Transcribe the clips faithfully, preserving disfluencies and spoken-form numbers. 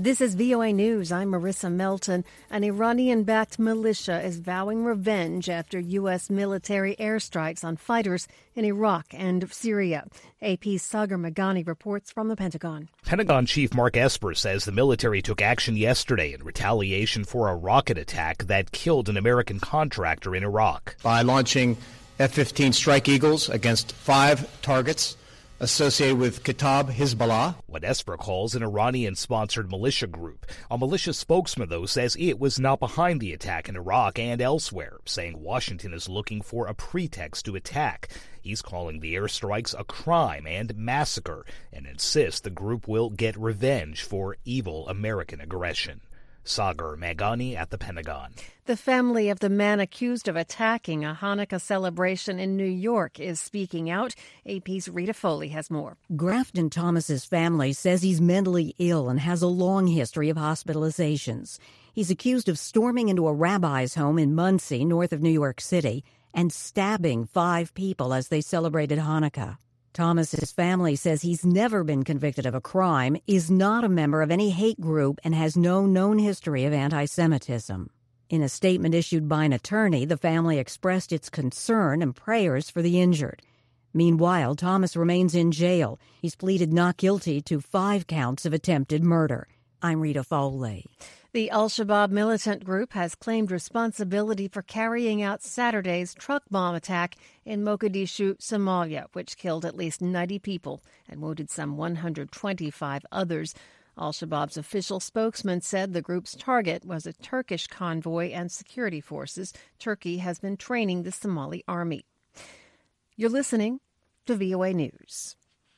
This is V O A News. I'm Marissa Melton. An Iranian-backed militia is vowing revenge after U S military airstrikes on fighters in Iraq and Syria. A P's Sagar Meghani reports from the Pentagon. Pentagon Chief Mark Esper says the military took action yesterday in retaliation for a rocket attack that killed an American contractor in Iraq. By launching F fifteen Strike Eagles against five targets associated with Kataib Hezbollah. What Esper calls an Iranian-sponsored militia group. A militia spokesman, though, says it was not behind the attack in Iraq and elsewhere, saying Washington is looking for a pretext to attack. He's calling the airstrikes a crime and massacre and insists the group will get revenge for evil American aggression. Sagar Meghani at the Pentagon. The family of the man accused of attacking a Hanukkah celebration in New York is speaking out. A P's Rita Foley has more. Grafton Thomas's family says he's mentally ill and has a long history of hospitalizations. He's accused of storming into a rabbi's home in Monsey, north of New York City, and stabbing five people as they celebrated Hanukkah. Thomas's family says he's never been convicted of a crime, is not a member of any hate group, and has no known history of anti-Semitism. In a statement issued by an attorney, the family expressed its concern and prayers for the injured. Meanwhile, Thomas remains in jail. He's pleaded not guilty to five counts of attempted murder. I'm Rita Foley. The Al-Shabaab militant group has claimed responsibility for carrying out Saturday's truck bomb attack in Mogadishu, Somalia, which killed at least ninety people and wounded some one hundred twenty-five others. Al-Shabaab's official spokesman said the group's target was a Turkish convoy and security forces. Turkey has been training the Somali army. You're listening to V O A News.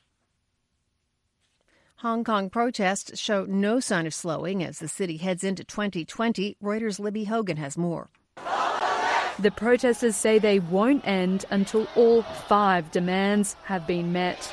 Hong Kong protests show no sign of slowing as the city heads into twenty twenty. Reuters' Libby Hogan has more. The protesters say they won't end until all five demands have been met.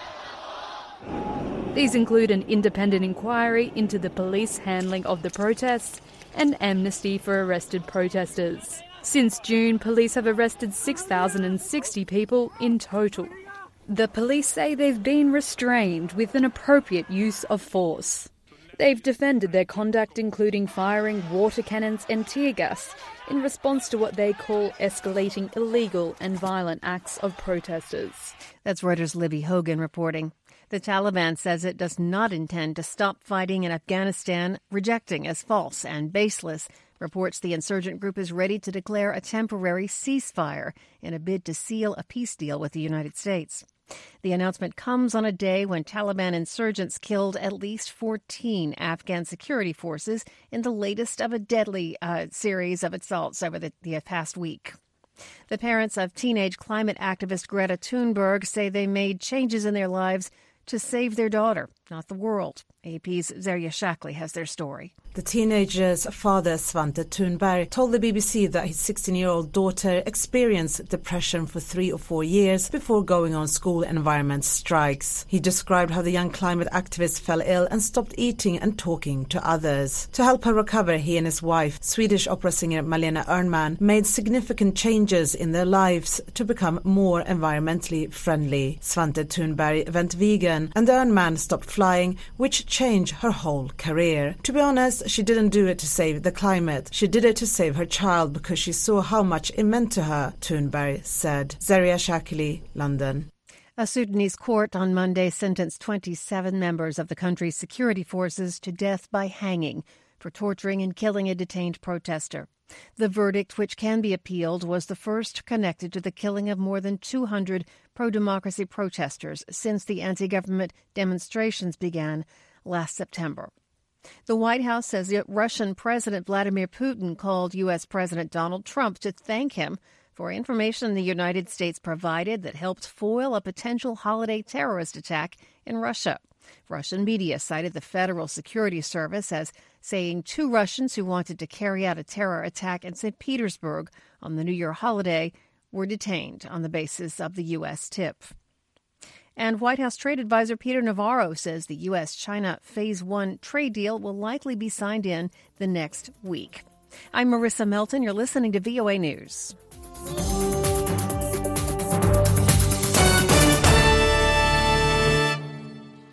These include an independent inquiry into the police handling of the protests and amnesty for arrested protesters. Since June, police have arrested six thousand sixty people in total. The police say they've been restrained with an appropriate use of force. They've defended their conduct, including firing water cannons and tear gas, in response to what they call escalating illegal and violent acts of protesters. That's Reuters' Libby Hogan reporting. The Taliban says it does not intend to stop fighting in Afghanistan, rejecting as false and baseless reports the insurgent group is ready to declare a temporary ceasefire in a bid to seal a peace deal with the United States. The announcement comes on a day when Taliban insurgents killed at least fourteen Afghan security forces in the latest of a deadly uh, series of assaults over the, the past week. The parents of teenage climate activist Greta Thunberg say they made changes in their lives to save their daughter, not the world. A P's Zarya Shackley has their story. The teenager's father, Svante Thunberg, told the B B C that his sixteen-year-old daughter experienced depression for three or four years before going on school environment strikes. He described how the young climate activist fell ill and stopped eating and talking to others. To help her recover, he and his wife, Swedish opera singer Malena Ernman, made significant changes in their lives to become more environmentally friendly. Svante Thunberg went vegan and Ernman stopped flying, which changed her whole career. To be honest, she didn't do it to save the climate. She did it to save her child because she saw how much it meant to her, Thunberg said. Zarya Shackley, London. A Sudanese court on Monday sentenced twenty-seven members of the country's security forces to death by hanging for torturing and killing a detained protester. The verdict, which can be appealed, was the first connected to the killing of more than two hundred pro-democracy protesters since the anti-government demonstrations began last September. The White House says that Russian President Vladimir Putin called U S. President Donald Trump to thank him for information the United States provided that helped foil a potential holiday terrorist attack in Russia. Russian media cited the Federal Security Service as saying two Russians who wanted to carry out a terror attack in Saint Petersburg on the New Year holiday were detained on the basis of the U S tip. And White House trade advisor Peter Navarro says the U S China Phase One trade deal will likely be signed in the next week. I'm Marissa Melton. You're listening to V O A News.